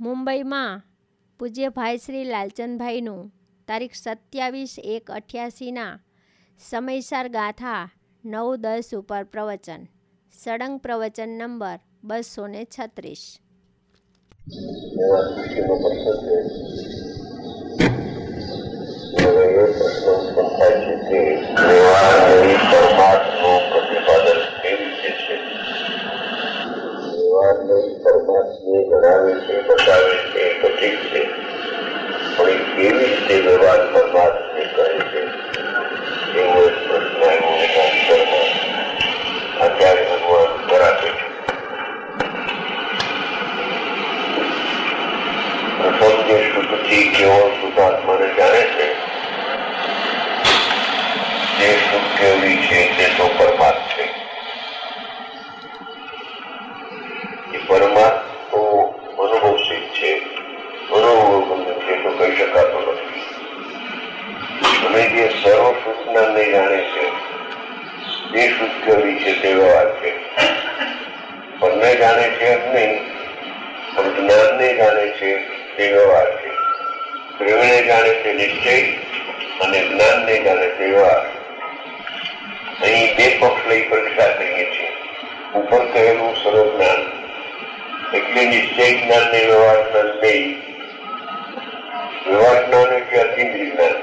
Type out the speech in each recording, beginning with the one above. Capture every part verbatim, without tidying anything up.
મુંબઈમાં પૂજ્ય ભાઈ શ્રી લાલચંદભાઈનું તારીખ સત્યાવીસ એક અઠ્યાસીના સમયસાર ગાથા નવ દસ ઉપર પ્રવચન, સળંગ પ્રવચન નંબર બસો ને છત્રીસ. પરમાત્મા ગણાવે છે, બતાવે છે, તો ઠીક છે, પણ એ કેવી રીતે વ્યવહાર પરમાત્મને કરે છે એવો એક પ્રશ્ન આવ્યો એના અંતરમાં આચાર્ય ભગવાન કરાવે છે. પ્રથમ જે શુદ્ધથી કેવો શુદ્ધાત્માને જાણે છે, જે શુદ્ધ કેવી છે તે તો પરમાત્મા છે. પરમાત્મા તો અનુભવ સિદ્ધ છે, અનુભવ છે તો કહી શકાતો નથી. અને જે સર્વ સૂચનાને જાણે છે તે શુદ્ધ કવિ છે તે વ્યવહાર છે. પરને જાણે છે એમ નહીં, પણ જ્ઞાનને જાણે છે તે વ્યવહાર છે. પ્રેમને જાણે છે નિશ્ચય અને જ્ઞાનને જાણે છે વ્યવહાર. અહીં બે પક્ષ લઈ પરીક્ષા કરીએ છીએ. ઉપર કહેલું સર્વ જ્ઞાન એટલે નિશ્ચય જ્ઞાન ને વ્યવહાર જ્ઞાન નહીં. વ્યવહાર જ્ઞાન એટલે અતિન્દ્રિય જ્ઞાન.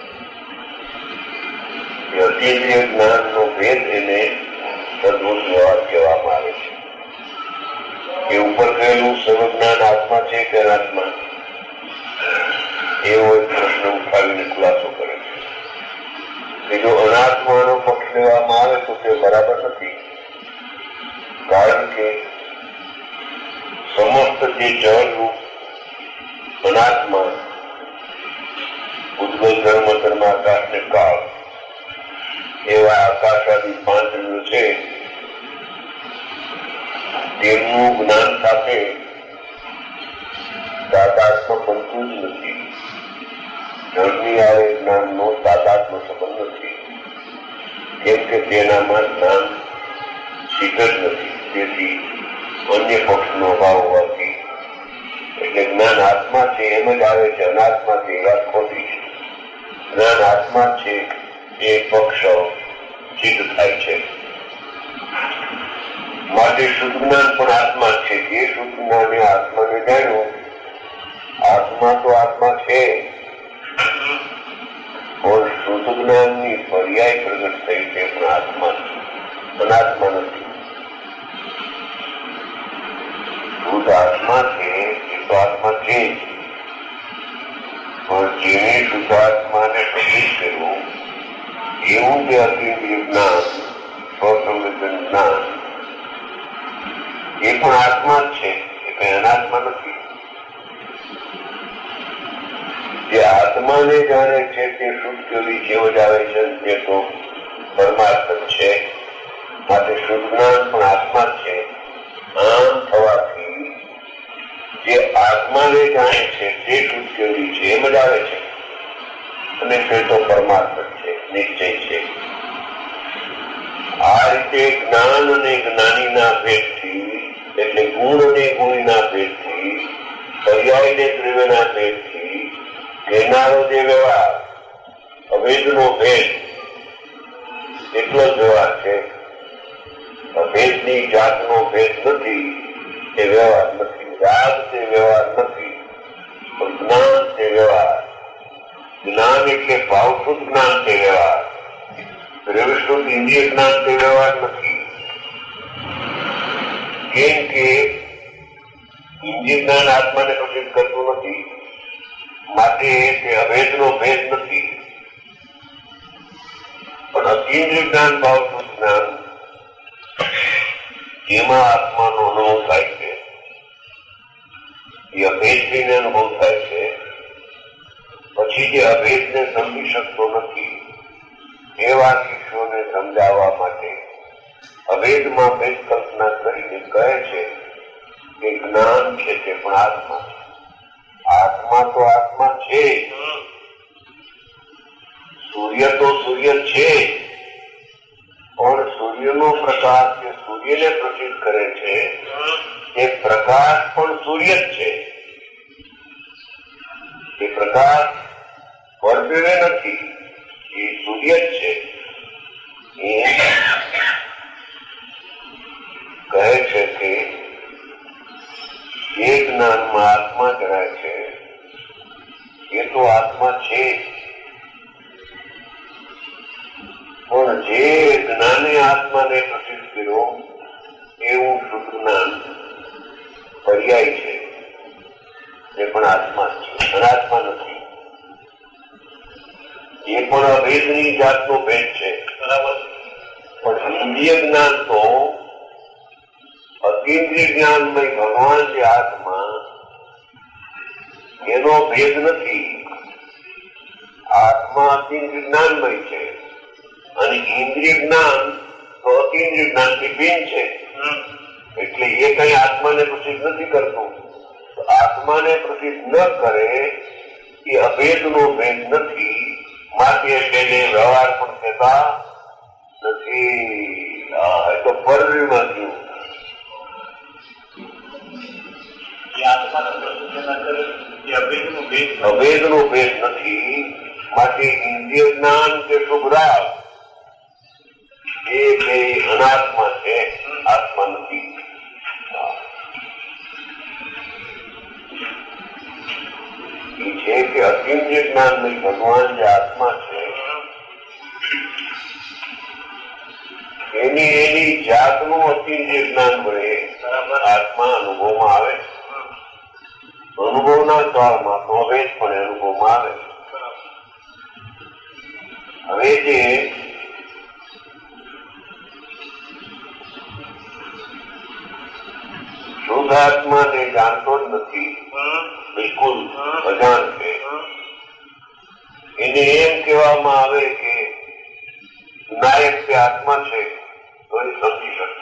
અતિન્દ્રિય જ્ઞાન નો ભેદ એને સદભૂત વ્યવહાર કહેવામાં આવે છે. એ ઉપર કહેલું સર્વ જ્ઞાન આત્મા છે કે અનાત્મા, એવો એક પ્રશ્ન ઉઠાવીને ખુલાસો કરે છે. કે જો અનાત્માનો પક્ષ લેવામાં આવે તો તે બરાબર નથી. કારણ કે સમસ્ત જે જળરૂપ અનાત્મા ઉદ્ગલ ધર્મ ધર્મ આકાશ ને કાળ એવા આકાશ આદિ પાંચ છે, તેમનું જ્ઞાન સાથે તાદાત્મ્ય બનતું જ નથી. જળની આવે જ્ઞાનનો તાદાત્મ્ય સંબંધ નથી, કેમ કે તેનામાં જ્ઞાન સિદ્ધ જ નથી. તેથી અન્ય પક્ષનો અભાવ હોવાથી એટલે જ્ઞાન આત્મા છે એમ જ આવે છે, અનાત્મા છે એ વાત ખોટી છે. જ્ઞાન આત્મા છે એ પક્ષ સિદ્ધ થાય છે. માટે શુદ્ધ જ્ઞાન પણ આત્મા છે. જે શુદ્ધ જ્ઞાને આત્માને જાણ્યું, આત્મા તો આત્મા છે, પણ શુદ્ધ જ્ઞાનની પર્યાય પ્રગટ થઈ છે, પણ આત્મા અનાત્મા નથી. શુદ્ધ આત્મા છે એ તો આત્મા છે, પણ જેને શુદ્ધ આત્માને પ્રતિષ્ઠ કરવું એવું જે અતિન્દ્રિય જ્ઞાન, સ્વસંવેદન જ્ઞાન, એ પણ આત્મા જ છે, એ કઈ અનાત્મા નથી. જે આત્માને જાણે છે તે શુદ્ધ કવિ જેવો જ આવે છે, તે તો પરમાત્મા છે. માટે શુદ્ધ જ્ઞાન પણ આત્મા જ છે. આમ થવાથી જે આત્માને જાણે છે તે શુદ્ધ કવિ છે એમ જ આવે છે, અને તે તો પરમાત્મા છે, નિશ્ચય છે. આ રીતે જ્ઞાન અને જ્ઞાનીના ભેદથી, એટલે ગુણ અને ગુણીના ભેદથી, પર્યાય ને દ્રવ્યના ભેદથી કહેનારો જે વ્યવહાર અભેદનો ભેદ એટલો જ વ્યવહાર છે. અભેદની જાતનો ભેદ નથી એ વ્યવહાર નથી. રાગ તે વ્યવહાર નથી, પણ જ્ઞાન તે વ્યવહાર. જ્ઞાન એટલે ભાવશુદ્ધ જ્ઞાન તે વ્યવહાર. દ્રવ્યશુદ્ધ ઇન્દ્રિય જ્ઞાન તે વ્યવહાર નથી. કેમ કે ઇન્દ્રિય જ્ઞાન આત્માને પ્રસિદ્ધ કરતું નથી, માટે તે અભેદનો ભેદ નથી. પણ અતિન્દ્રિય જ્ઞાન ભાવશુદ્ધ જ્ઞાન જેમાં આત્માનો અનુભવ થાય છે, એ અભેદને અનુભવ થાય છે. પછી જે અભેદને સમજી શકતો નથી એવા શિષ્યોને સમજાવવા માટે અભેદમાં ભેદ કલ્પના કરીને કહે છે કે જ્ઞાન છે તે પણ આત્મા છે. આત્મા તો આત્મા છે, સૂર્ય તો સૂર્ય છે, પણ સૂર્યનો પ્રકાશ જે સૂર્યને પ્રસિદ્ધ કરે છે તે પ્રકાશ પણ સૂર્ય જ છે. પદાર્થ પરસેવે નથી, એ સૂર્ય જ છે. એ કહે છે કે જે જ્ઞાનમાં આત્મા જણાય છે એ તો આત્મા છે, પણ જે જ્ઞાને આત્માને પ્રસિદ્ધ કર્યો એવું શુદ્ધ જ્ઞાન પર્યાય છે, એ પણ આત્મા છે, અનાત્મા નથી. એ પણ અભેદની જાતનો ભેદ છે, બરાબર. પણ ઇન્દ્રિય જ્ઞાન તો અતિન્દ્રિય જ્ઞાનમય ભગવાન જે આત્મા એનો ભેદ નથી. આત્મા અતિન્દ્રિય જ્ઞાનમય છે અને ઇન્દ્રિય જ્ઞાન તો અતિન્દ્રિય જ્ઞાનથી ભિન્ન છે. એટલે એ કઈ આત્માને પ્રસિદ્ધ નથી કરતું. આત્માને પ્રસિદ્ધ ન કરે એ અભેદનો ભેદ નથી, માટે તેને વ્યવહાર પણ કહેતા નથી. એ તો પરવ્યુમાં થયું. અભેદનો ભેદ નથી, માટે ઇન્દ્રિય જ્ઞાન કે શુભ રાગ એ બે અનાત્મા છે, આત્મા નથી. એ છે કે અતિન્દ્રિય જ્ઞાન નહીં, ભગવાન જે આત્મા છે એની એની જાતનું અતિન્દ્રિય જ્ઞાન મળે, આત્મા અનુભવમાં આવે. અનુભવના કાળમાં તો અભેદ પણ અનુભવમાં આવે. હવે જે શુદ્ધ આત્માને જાણતો જ નથી, બિલકુલ અજાણ છે, એને એમ કહેવામાં આવે કે નાયક તે આત્મા છે તો એ સમજી શકતો.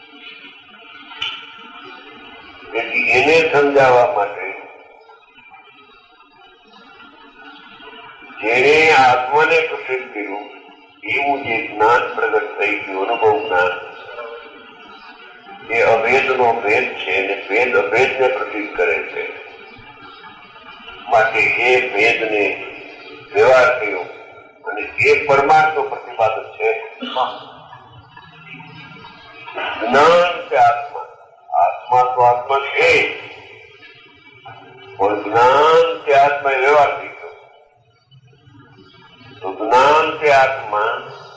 તેથી એને સમજાવવા માટે જેને આત્માને પ્રસિદ્ધ કર્યું એવું જે જ્ઞાન પ્રગટ થઈ ગયું, અનુભવ જ્ઞાન, એ અભેદનો ભેદ છે અને ભેદ અભેદને પ્રસિદ્ધ કરે છે. માટે એ ભેદને વ્યવહાર થયો અને એ પરમાર્થનો પ્રતિપાદક છે. જ્ઞાન કે આત્મા, આત્મા તો આત્મા છે, પણ જ્ઞાન કે આત્મા એ વ્યવહાર થઈ ગયો. તો જ્ઞાન કે આત્મા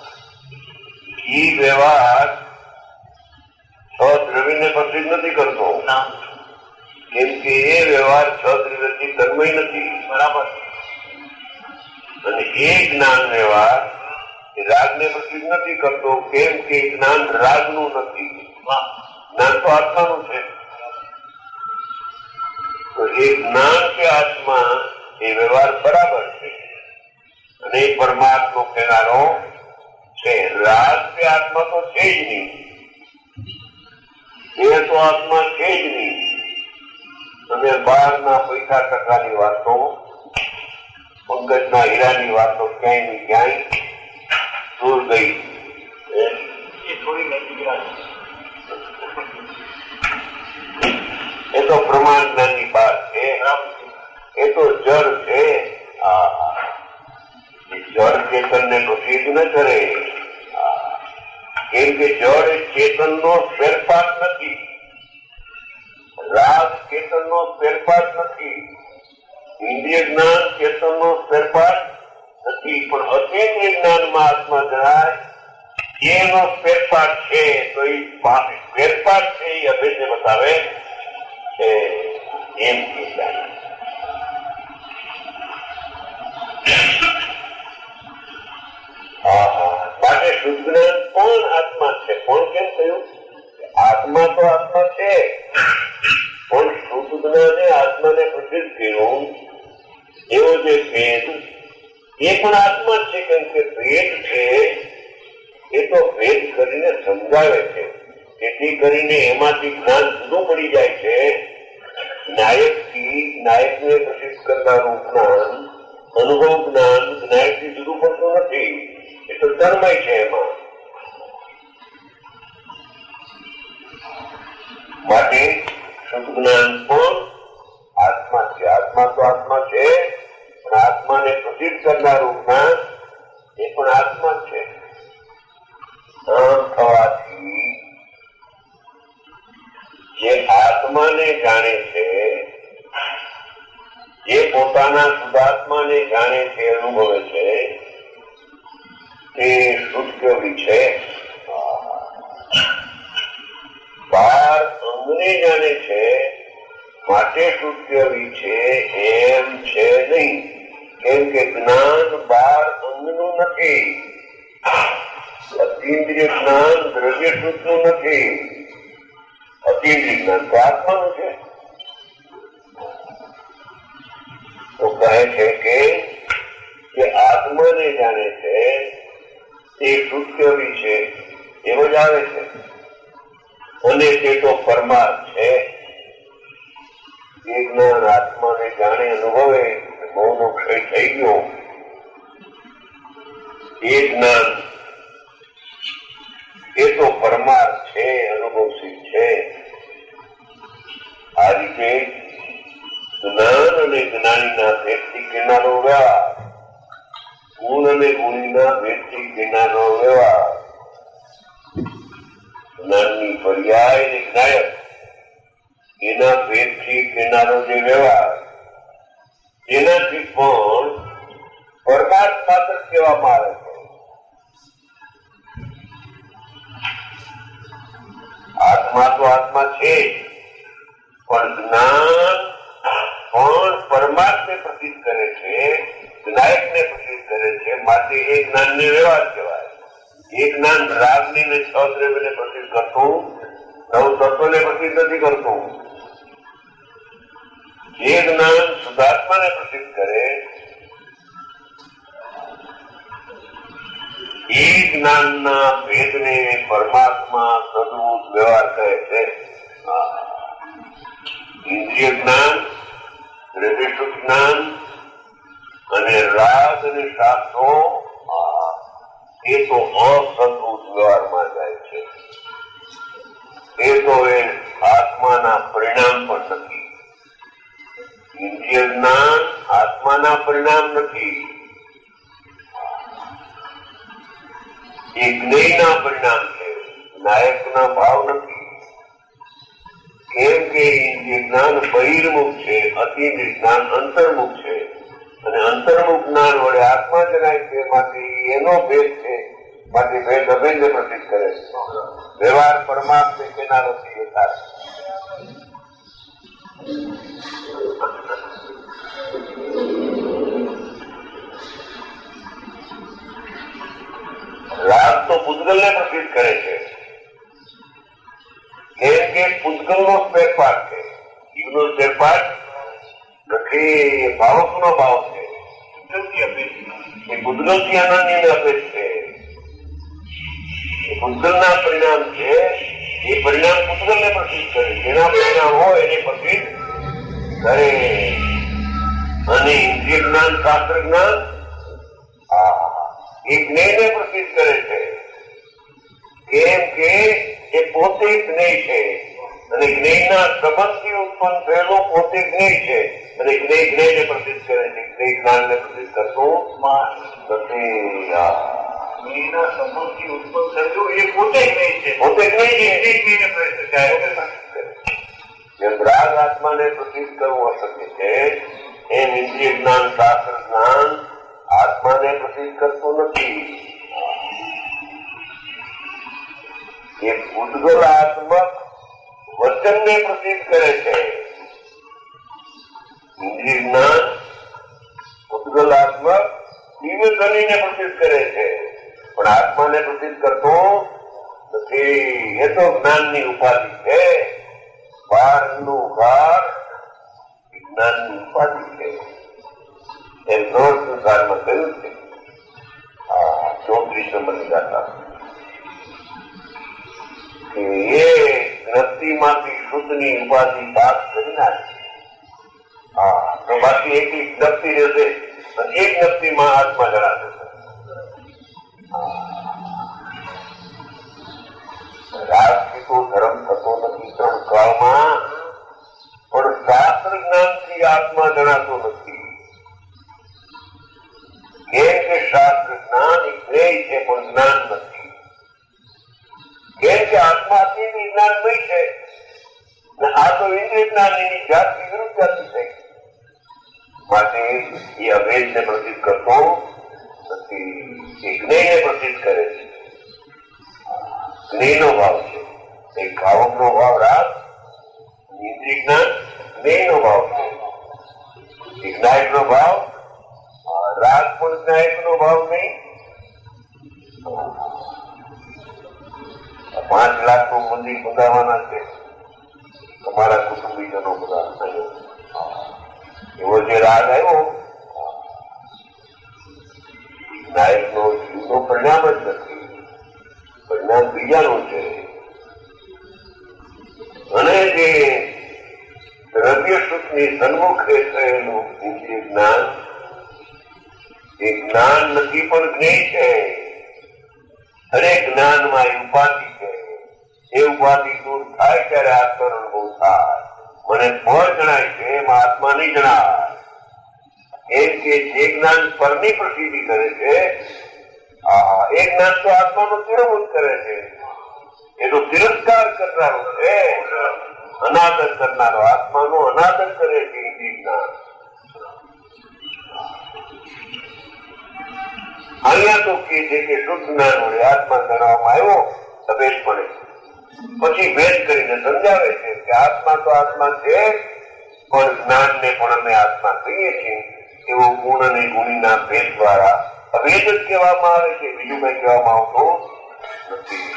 એ વ્યવહાર છ દ્રવ્યને પ્રસિદ્ધ નથી કરતો, કેમ કે એ વ્યવહાર છ દ્રવ્યથી કર્મય નથી, બરાબર. અને એ જ્ઞાન વ્યવહાર એ રાગને પ્રસિદ્ધ નથી કરતો, કેમ કે જ્ઞાન રાગનું નથી, જ્ઞાન તો આત્માનું છે. તો એ જ્ઞાન કે આત્મા એ વ્યવહાર બરાબર છે અને એ પરમાત્મા કહેનારો છે. રાગ કે આત્મા તો છે જ નહીં, એ તો આત્મા છે જ નહીં. તમે બહારના પૈસા ટકાની વાતો, પંકજના હીરાની વાતો ક્યાંય ની ક્યાંય દૂર ગઈ. એ તો પ્રમાણ જ્ઞાનની વાત છે, એ તો જળ છે. જળ ચેતનને પ્રસિદ્ધ ન કરે, કેમ કે જળ ચેતનનો ફેરફાર નથી, રાગ ચેતનનો ફેરફાર નથી, ઇન્દ્રિય જ્ઞાન ચેતનનો ફેરફાર નથી, પણ અતિન્દ્રિય જ્ઞાનમાં આત્મા જણાય એનો ફેરફાર છે. તો એ ફેરફાર છે એ અભેદને બતાવે છે, એમ કહેવાય. માટે શુદ્ધ જ્ઞાન પણ આત્મા છે. પણ કેમ કહ્યું? આત્મા તો આત્મા છે, પણ શુદ્ધ જ્ઞાને આત્માને પ્રસિદ્ધ કર્યું એવો જે ભેદ એ પણ આત્મા છે. કેમ કે ભેદ છે એ તો ભેદ કરીને સમજાવે છે, જેથી કરીને એમાંથી જ્ઞાન જુદું પડી જાય છે. નાયક થી નાયકને પ્રસિદ્ધ કરનારું જ્ઞાન, અનુભવ જ્ઞાન નાયક થી જુદું પડતું નથી, એ તો ધર્મય છે. એમાં માટે શુદ્ધ જ્ઞાન પણ આત્મા છે. આત્મા તો આત્મા છે, પણ કરનારું જ્ઞાન એ પણ આત્મા છે. આમ થવાથી જે આત્માને જાણે છે, જે પોતાના શુદ્ધાત્માને જાણે છે, અનુભવે છે, તે શુદ્ધ કવિ છે. બાર અંગને જાણે છે માટે શુદ્ધ કવિ છે એમ છે નહીં. કેમ કે જ્ઞાન બાર અંગનું નથી. અતિન્દ્રિય જ્ઞાન દ્રવ્ય શુદ્ધનું નથી. અતિન્દ્રિય જ્ઞાન તો આત્માનું છે. તો કહે છે કે જે આત્માને જાણે છે તે શુદ્ધ કવિ છે એવો જ આવે છે. અને તે તો પરમાર્થ છે. એ જ્ઞાન આત્માને જાણે અનુભવે મૌનો ક્ષય થઈ ગયો. એ જ્ઞાન એ તો પરમાર્થ છે, અનુભવશીલ છે. આ રીતે જ્ઞાન અને જ્ઞાનીના ભેદથી કિનારો વ્યવહાર, ગુણ અને ગુણીના ભેદથી કિનારો વ્યવહાર, જ્ઞાનની પર્યાય અને જ્ઞાયક એના ભેદથી કિનારો જે વ્યવહાર, એનાથી પણ પરમાર્થ માત્ર કહેવામાં આવે છે. આત્મા તો આત્મા છે, પણ જ્ઞાન પણ પરમાર્થને પ્રસિદ્ધ કરે છે, જ્ઞાયકને પ્રસિદ્ધ કરે છે. માટે એ જ્ઞાનને વ્યવહાર કહેવાય. એ જ્ઞાન રાગની ને છ દ્રવ્યને પ્રસિદ્ધ કરતું, નવ તત્વને પ્રસિદ્ધ નથી કરતું. જે જ્ઞાન શુદ્ધાત્માને પ્રસિદ્ધ કરે એ જ્ઞાનના ભેદને પરમાત્મા સદભૂત વ્યવહાર કહે છે. ઇન્દ્રિય જ્ઞાન, દ્રવ્યશુદ્ધ જ્ઞાન અને રાગ અને શાસ્ત્રો એ તો અસદભૂત વ્યવહારમાં જાય છે. એ તો એ આત્માના પરિણામ પણ નથી. ઇન્દ્રિય જ્ઞાન આત્માના પરિણામ નથી, એ જ્ઞેયના પરિણામ છે, નાયકના ભાવ નથી. કેમ કે ઇન્દ્રિય જ્ઞાન બહિર્મુખ છે, અતિન્દ્રિય જ્ઞાન અંતર્મુખ છે. અને અંતર્મુખ જ્ઞાન વડે આત્મા જણાય છે. માટે એનો ભેદ છે. માટે ભેદ અભેદ પ્રસિદ્ધ કરે છે. વ્યવહાર પરમાત્મે કેના નથી એ થાય. રાગ તો પૂતગલને પ્રસિદ્ધ કરે છે. કેમ કે પૂતગલનો સ્પેર પાર્ટ છે. જીવનો સ્પેર પાર્ટ નથી, ભાવકનો ભાવ છે. એ પૂતગલથી આનંદની અપેક્ષ છે. એ પૂતગલના પરિણામ છે. એ પરિણામ પૂતગલને પ્રસિદ્ધ કરે. જેના પરિણામ હોય એને પ્રસિદ્ધ કરે. અને ઇન્દ્રિય જ્ઞાન, શાસ્ત્ર જ્ઞાન એ જ્ઞેયને પ્રસિદ્ધ કરે છે. કેમ કે એ પોતે જ્ઞેય છે. અને જ્ઞેયના સંબંધથી ઉત્પન્ન થયેલો પોતે જ્ઞેય છે. અને જ્ઞેય જ્ઞેયને પ્રસિદ્ધ કરે છે. જ્ઞેય જ્ઞાનને પ્રસિદ્ધ કરતું નથી. જ્ઞેયના સંબંધથી ઉત્પન્ન થયેલું એ પોતે જ્ઞેય છે. પોતે જ્ઞેય છે. જ્ઞેયને પ્રસિદ્ધ કરે. જેમ રાગ આત્માને પ્રસિદ્ધ કરવું અશક્ય છે, એમ ઇન્દ્રિય જ્ઞાન, શાસ્ત્ર જ્ઞાન આત્માને પ્રસિદ્ધ કરતું નથી. એ પૂતગલાત્મક વચનને પ્રસિદ્ધ કરે છે. ઇન્દ્રિય જ્ઞાન પૂતગલાત્મક દિવ્ય ધ્વનિને પ્રસિદ્ધ કરે છે, પણ આત્માને પ્રસિદ્ધ કરતો નથી. એ તો જ્ઞાનની ઉપાધિ છે. બારનું ઘર જ્ઞાનની ઉપાધિ છે. એમ નોટ સંસારમાં કહ્યું છે. ચોત્રીસ નંબરની ગાથા કે એ જ્ઞપ્તિમાંથી શુદ્ધની ઉપાધિ પાસ કરી નાખે. હા, તો બાકી એક જ્ઞપ્તિ રહેશે, એક જ્ઞપ્તિમાં આત્મા જણાશે. રાજથી તો ધર્મ થતો નથી ત્રણ કાળમાં, પણ શાસ્ત્ર જ્ઞાનથી આત્મા જણાતો નથી. કે શાસ્ત્ર જ્ઞાન એ જ્ઞેય છે પણ જ્ઞાન નથી. કેમ કે આત્માથી જ્ઞાનમય છે, આ તો ઇન્દ્રિય જ્ઞાન એની જાતિ વિરુદ્ધ જાતિ થઈ. માટે એ અભેદને પ્રસિદ્ધ કરતો નથી, એ જ્ઞેયને પ્રસિદ્ધ કરે છે. જ્ઞેયનો ભાવ છે, એક ભાવકનો ભાવ રાગ, ઇન્દ્રિય જ્ઞાન જ્ઞેયનો ભાવ છે. જ્ઞાયક નો ભાવ રાગ પણ જ્ઞાયક નો ભાવ નહીં. પાંચ લાખ નું મંદિર બંધાવવાના છે, તમારા કુટુંબીજનો બધા એવો જે રાગ આવ્યો, નાયક નો જીવનો પરિણામ જ નથી, પરિણામ બીજાનું છે. અને જે દ્રવ્ય સુખની સન્મુખે થયેલું ઇન્દ્રિય જ્ઞાન એ જ્ઞાન નથી પણ જ્ઞેય છે. અને જ્ઞાનમાં એ ઉપાધિ છે, એ ઉપાધિ દૂર થાય ત્યારે આત્માનો અનુભવ થાય. મને ફળ જણાય છે એમાં આત્મા નહીં જણાય. એમ કે જે જ્ઞાન પરની પ્રસિદ્ધિ કરે છે એ જ્ઞાન તો આત્માનો તિરસ્કાર કરે છે, એ તો તિરસ્કાર કરનારો છે, અનાદર કરનારો, આત્માનો અનાદર કરે છે એ જ્ઞાન. અહીંયા તો કે છે કે શુદ્ધ જ્ઞાન વડે આત્મા જણાવવામાં આવ્યો અભેદ પડે, પછી ભેદ કરીને સમજાવે છે કે આત્મા તો આત્મા છે પણ જ્ઞાનને પણ અમે આત્મા કહીએ છીએ. એવો ગુણ અને ગુણીના ભેદ દ્વારા અભેદ જ કહેવામાં આવે છે, બીજું કઈ કહેવામાં આવતું નથી.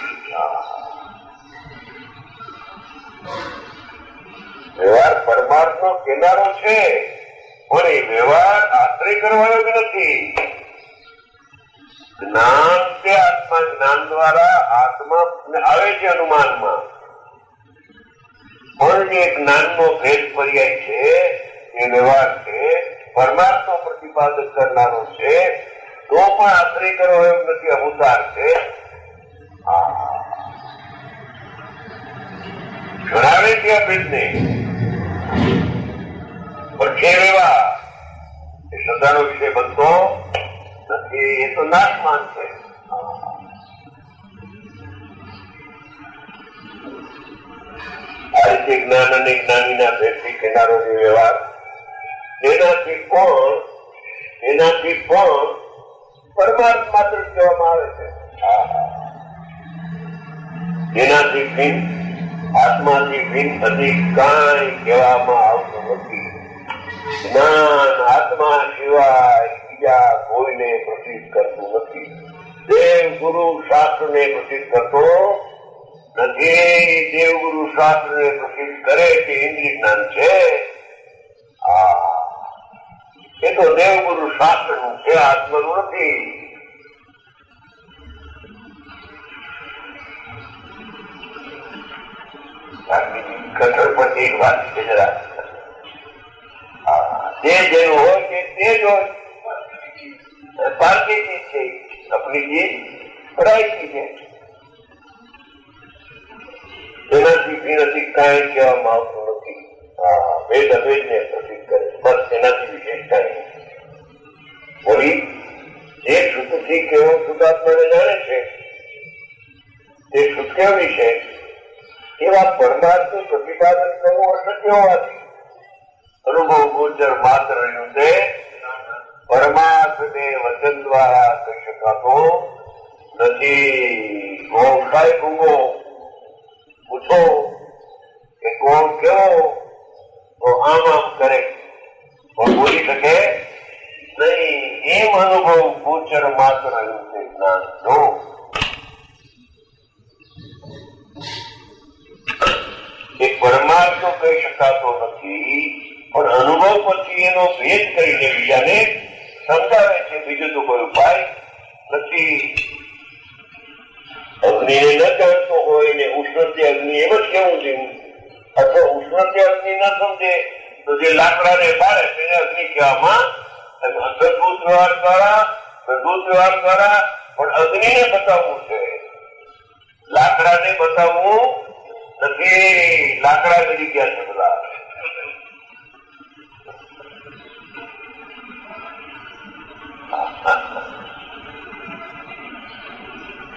વ્યવહાર પરમાર્થનો કિનારો છે પણ એ વ્યવહાર આશ્રય કરવાનો જ નથી. જ્ઞાન તે આત્મા, જ્ઞાન દ્વારા આત્મા આવે છે અનુમાનમાં, પણ જે જ્ઞાનનો ભેદ પર્યાય છે એ વ્યવહાર છે, પરમાત્મા પ્રતિપાદક કરનારો છે, તો પણ આશ્રય કરવો એમ નથી, અવતાર છે. જણાવે છે આ ભેદને, પણ છે વ્યવહાર એ સદાનો વિષય બનતો નથી, એ તો નાશમાન છે. આ રીતે જ્ઞાન અને જ્ઞાનીના ભેદથી કિનારો જે વ્યવહાર, એનાથી પણ એનાથી પણ પરમાર્થ માત્ર કહેવામાં આવે છે. એનાથી ભિન્ન, આત્માથી ભિન્ન અધિક કાંઈ કહેવામાં આવતું નથી. જ્ઞાન આત્મા સિવાય બીજા કોઈને પ્રસિદ્ધ કરતું નથી. દેવ ગુરુ શાસ્ત્રને પ્રસિદ્ધ કરતો નથી. દેવગુરુ શાસ્ત્રને પ્રસિદ્ધ કરે તે ઇન્દ્રિય જ્ઞાન છે. એ તો દેવગુરુ શાસ્ત્રનું છે, આત્માનું નથી. કઠોર પણ એક વાત છે જરા, જે જેનું હોય તે તે જ હોય. પારકી ચીજ છે, આપણી ચીજ પરાઈ ચીજ છે. એનાથી ભીનથી કાંઈ કહેવામાં આવતું નથી. હા, ભેદ અભેદ ને પ્રસિદ્ધ કરે, બસ એનાથી વિશેષ કાંઈ. વળી જે શુદ્ધથી કેવો શુદ્ધાત્માને જાણે છે તે શુદ્ધ કેવી છે, એવા પરમાર્થનું પ્રતિપાદન કરવું અશક્ય હોવાથી અનુભવ ગોચર માત્ર રહ્યું છે. પરમાર્થને વચન દ્વારા કહી શકાતો નથી. ગોખાય ભૂગો પૂછો કે કોણ કેવો, તો આમ આમ કરે પણ બોલી શકે નહીં. એમ અનુભવ ગોચર માત્ર રહ્યું છે જ્ઞાન નો. એ પરમાર્થ તો કહી શકાતો નથી, પણ અનુભવ પછી એનો ભેદ કરીને બીજાને સમજાવે છે. બીજું તો કોઈ ઉપાય નથી. અગ્નિને ન જાણતો હોય ને ઉષ્ણથી અગ્નિ એમ જ કેવું જોઈએ, અથવા ઉષ્ણથી અગ્નિ ન સમજે તો જે લાકડાને બાળે તેને અગ્નિ કહેવામાં, અંતર્ભૂત વ્યવહાર દ્વારા, પ્રભૂત વ્યવહાર દ્વારા પણ અગ્નિને બતાવવું છે, લાકડાને બતાવવું નથી. લાકડા કરી ગયા છે બધા.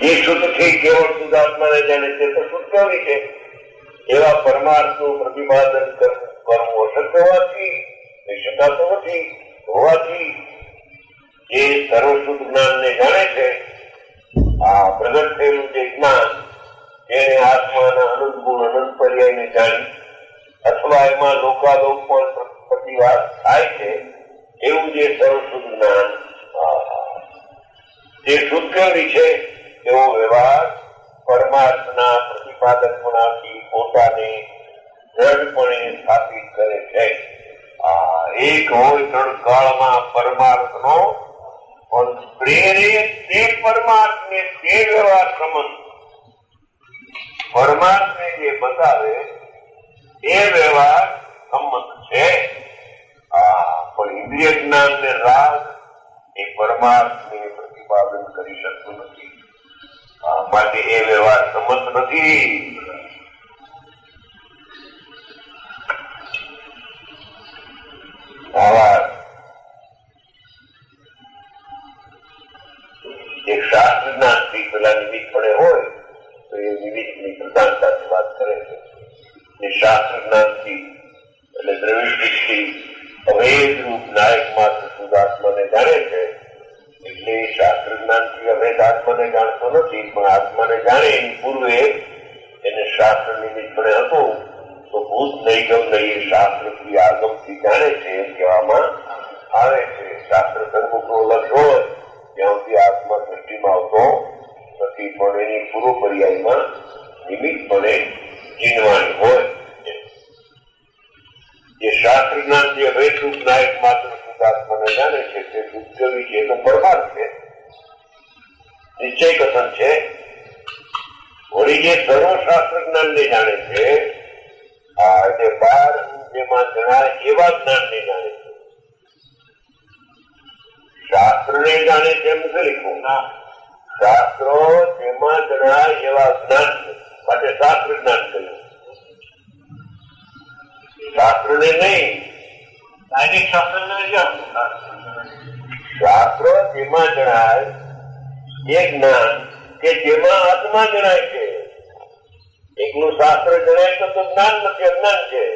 જે શુદ્ધથી કેવળ શુદ્ધાત્માને જાણે તે તો શુદ્ધ કેવી છે. એવા પરમાર્થનું પ્રતિપાદન કરવું અશક્ય હોવાથી શકાતું નથી હોવાથી જે સર્વશુદ્ધ જ્ઞાનને જાણે છે, આ પ્રગટ થયેલું જે જ્ઞાન જેને આત્માના અનંત ગુણ અનંત પર્યાયને જાણી અથવા એમાં લોકાલોક પણ પ્રતિવાદ થાય છે, એવું જે સર્વશુદ્ધ જ્ઞાન જે શુદ્ધ છે એવો વ્યવહાર પરમાર્થના પ્રતિપાદકપણાથી પોતાને દ્રઢપણે સ્થાપિત કરે છે. આ એક હોય ત્રણ કાળમાં પરમાર્થનો પણ પ્રેરે તે પરમાર્થને તે વ્યવહાર સંબંધ પરમાર્થને જે બતાવે એ વ્યવહાર સંબંધ છે. આ પણ ઇન્દ્રિય જ્ઞાન ને રાગ એ પરમાર્થને પ્રતિપાદન કરી શકતું નથી. માટે એ વ્યવહાર સંબંધ નથી. આવા એક શાસ્ત્ર જ્ઞાનથી પેલા નિમિત્ત પડે હોય તો એ નિમિત્તની પ્રધાનતાની વાત કરે છે. એ શાસ્ત્ર જ્ઞાનથી એટલે દ્રવિડથી અભેદ રૂપ નાયક માત્ર શુદ્ધાત્માને જાણે છે. એટલે શાસ્ત્ર જ્ઞાનથી અભેદ આત્માને જાણતો નથી, પણ આત્માને જાણે એની પૂર્વે એને શાસ્ત્ર નિમિત્ત પડે હતું તો ભૂત નૈગમ નહીં શાસ્ત્રથી આગમથી જાણે છે એમ કહેવામાં આવે છે. શાસ્ત્ર સન્મુખનો લક્ષ હોય ત્યાં સુધી આત્મા દ્રષ્ટિમાં આવતો નથી, પણ એની પૂર્વ પર્યાયમાં નિમિત્ત પડે ચીનવાણી હોય. જે શાસ્ત્ર જ્ઞાન જે અભેદ રૂપ નાયક માત્ર શુદ્ધાત્માને જાણે છે તે શુદ્ધવી છે તો પરમાર્થ છે, નિશ્ચય કથન છે. વળી જે સર્વશાસ્ત્ર જ્ઞાનને જાણે છે આ જે બાર જેમાં જણાય એવા જ્ઞાનને જાણે છે. શાસ્ત્રને જાણે છે એમ નથી લખ્યું. શાસ્ત્રો જેમાં જણાય એવા જ્ઞાન માટે શાસ્ત્ર જ્ઞાન કહ્યું. શાસ્ત્રને નહીં, શાસ્ત્ર જેમાં જણાય એ જ્ઞાન કે જેમાં આત્મા જણાય છે. એકલું શાસ્ત્ર જણાય તો જ્ઞાન નથી, અજ્ઞાન છે.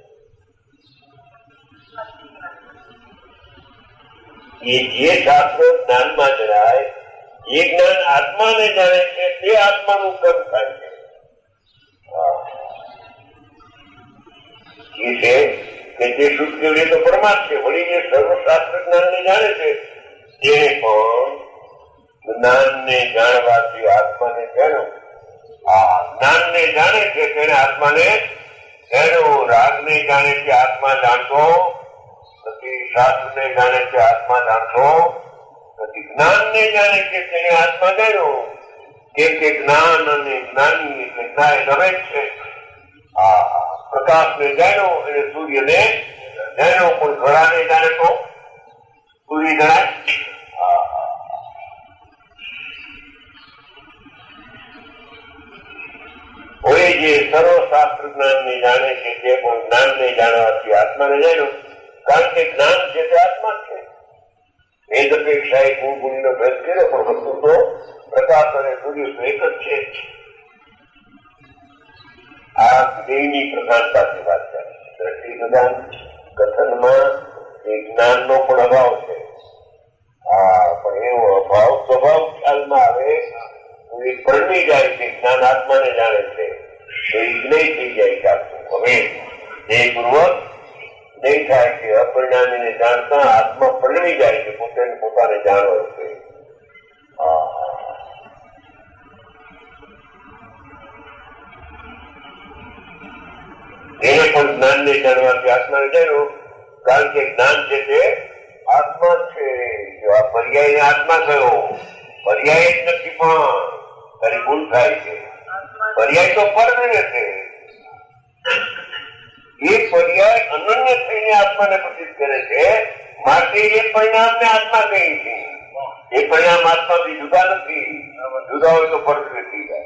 એ જે શાસ્ત્રો જ્ઞાનમાં જણાય એ જ્ઞાન આત્માને જાણે છે તે આત્માનું કર્મ થાય છે. એ છે કે જે શુદ્ધ કેવડી તો પરમાર્થ છે. વળી જે સર્વશાસ્ત્ર જ્ઞાનને જાણે છે તેને પણ જ્ઞાનને જાણવાથી આત્માને જાણ્યું. આ જ્ઞાનને જાણે છે તેને આત્માને જાણ્યું. રાગને જાણે છે આત્મા જાણતો નથી, શાસ્ત્રને જાણે છે આત્મા જાણતો નથી. જ્ઞાનને જાણે છે તેને આત્મા જાણ્યું. કેમ કે જ્ઞાન અને જ્ઞાની ઘટના એ ગમે છે. આ પ્રકાશને જાણ્યો અને સૂર્યને જાણ્યો, પણ ઘડાને જાણે તો સૂર્ય જણાય. હોય જે સર્વશાસ્ત્ર જ્ઞાનને જાણે છે તે પણ જ્ઞાનને જાણવાથી આત્માને જાણ્યો. કારણ કે જ્ઞાન છે તે આત્મા છે. વેદ અપેક્ષા એ ગુણ ગુણીનો ભેદ કર્યો, પણ વસ્તુ તો પ્રકાશ અને સૂર્ય તો એક જ છે. આ દેવની પ્રધાનતાની વાત કરે છે. દ્રષ્ટિ પ્રધાન કથનમાં એ જ્ઞાનનો પણ અભાવ છે. હા, પણ એવો અભાવ સ્વભાવ ખ્યાલમાં આવે એ પરમી જાય છે. જ્ઞાન આત્માને જાણે છે એ જ્ઞેય થઈ જાય ચાલતું. હવે એ પૂર્વક નહીં થાય કે અપરિણામીને જાણતા આત્મા પરમી જાય છે, પોતે પોતાને જાણવા છે. એને પણ જ્ઞાનને જાણવાથી આત્માને જાણ્યું. કારણ કે જ્ઞાન છે તે આત્મા છે. જો આ પર્યાય આત્મા કયો પર્યાય જ નથી, પણ તારી ભૂલ થાય છે. પર્યાય તો પરમે છે. એ પર્યાય અનન્ય થઈને આત્માને પ્રસિદ્ધ કરે છે. માટે એ પરિણામને આત્મા કહી છે. એ પરિણામ આત્માથી જુદા નથી. જુદા હોય તો ફરક નથી જાય.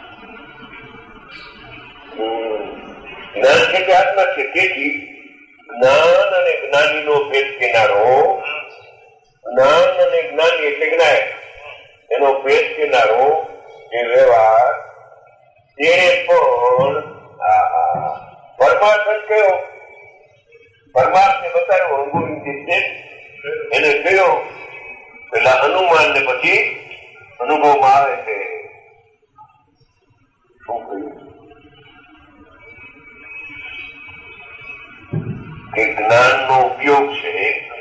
જ્ઞાન છે તે આત્મા છે. તેથી જ્ઞાન અને જ્ઞાની નો ભેદ કેનારો, જ્ઞાન અને જ્ઞાની એટલે જ્ઞાન, એનો ભેદ કેનારો જે વ્યવહાર તેને પણ પરમાર્થ કયો, પરમાર્થ ને બતાવ્યો અનુભવ એને કયો પેલા અનુમાન ને પછી અનુભવમાં આવે છે. શું કહ્યું કે જ્ઞાન નો ઉપયોગ છે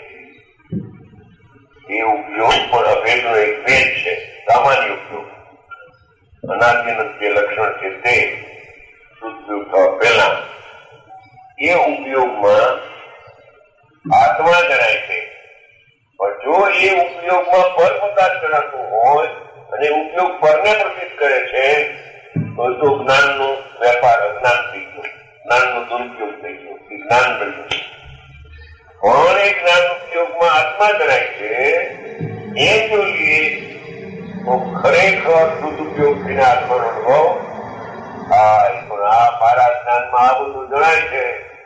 એ ઉપયોગ પણ અભેદ નો એક ભેદ છે. સામાન્ય ઉપયોગ અનાદિનંત જે લક્ષણ છે તે ઉપયોગ થવા પહેલા એ ઉપયોગમાં આત્મા જણાય છે. પણ જો એ ઉપયોગમાં પર પદાર્થ જણાતું હોય અને ઉપયોગ પરને પ્રસિદ્ધ કરે છે તો જ્ઞાન નો વેપાર અજ્ઞાન થઈ ગયો, જ્ઞાન નો દુરુપયોગ થઈ ગયો, જ્ઞાન બન્યું. પણ એ જ્ઞાન ઉપયોગમાં આત્મા જણાય છે એ જોઈએ તો ખરેખર સદુપયોગ થઈને આત્માનો અનુભવ થાય. પણ આ મારા જ્ઞાનમાં આ બધું જણાય છે,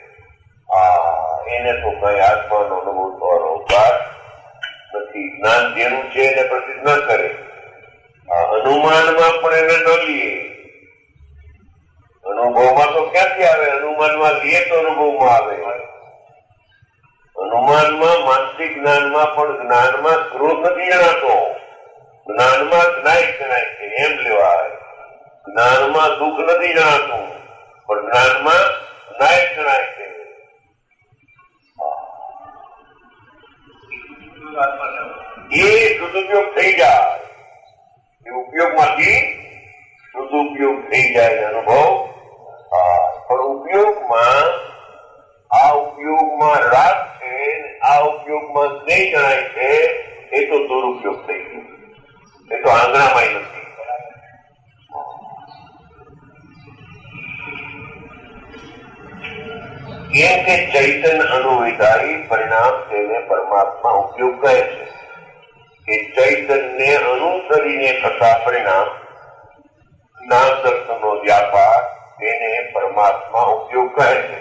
એને તો કઈ આત્માનો અનુભવ થવાનો અવકાશ નથી. જ્ઞાન જેનું છે એને પ્રસિદ્ધ ન કરે. અનુમાનમાં પણ એને ન લઈએ. અનુભવમાં તો ક્યાંથી આવે? અનુમાનમાં લઈએ તો અનુભવમાં આવે. અનુમાનમાં માનસિક જ્ઞાનમાં પણ જ્ઞાનમાં ક્રોધ નથી જણાતો, જ્ઞાનમાં જ્ઞાય જણાય છે એમ લેવાય. જ્ઞાનમાં દુઃખ નથી જણાતું પણ જ્ઞાનમાં જ્ઞાય જણાય છે. એ સદુપયોગ થઈ જાય, એ ઉપયોગમાંથી સદુપયોગ થઈ જાય અનુભવ. પણ ઉપયોગમાં આ ઉપયોગમાં રાગ છે, આ ઉપયોગમાં સ્નેહ જણાય છે, એ તો દુરુપયોગ થઈ ગયો, એ તો આંગણામાં નથી. કેમ કે ચૈતન્ય અનુવિધાયી પરિણામ તેને પરમાત્મા ઉપયોગ કહે છે. કે ચૈતન્ય અનુસરીને થતા પરિણામ જ્ઞાન દર્શનનો વ્યાપાર તેને પરમાત્મા ઉપયોગ કહે છે.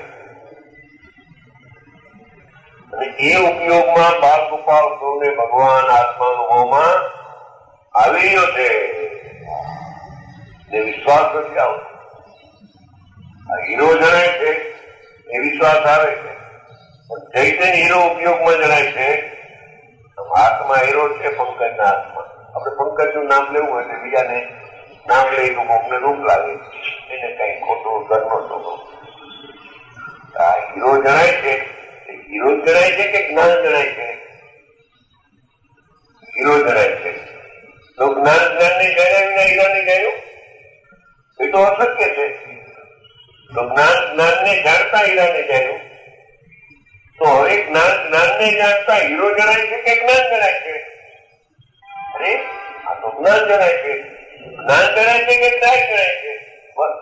અને એ ઉપયોગમાં બાળ ગોપાલ સૌને ભગવાન આત્માનુભવમાં આવી રહ્યો છે ને વિશ્વાસ નથી આવતો. આ હીરો જણાય છે એ વિશ્વાસ આવે છે, પણ ચૈતન્ય હીરો ઉપયોગમાં જણાય છે. આત્મા હીરો છે, પંકજ ના આત્મા. આપણે પંકજ નું નામ લેવું હોય એટલે બીજાને નામ લઈ તો કોકને રૂપ લાગે, એને કઈ ખોટું કર્મ તો આ હીરો જણાય છે. હીરો જણાય છે કે જ્ઞાન જણાય છે? હીરો જણાય છે. તો જ્ઞાન જ્ઞાન ને જાણ્યા વિના હીરા ને જાણ્યું એ તો અશક્ય છે. તો જ્ઞાન જ્ઞાન ને જાણતા હીરા ને જાણ્યું. તો હવે જ્ઞાન જ્ઞાન ને જાણતા હીરો જણાય છે કે જ્ઞાન જણાય છે? અરે આ તો જ્ઞાન જણાય છે. જ્ઞાન જણાય છે કે જ્ઞાન જણાય છે? બસ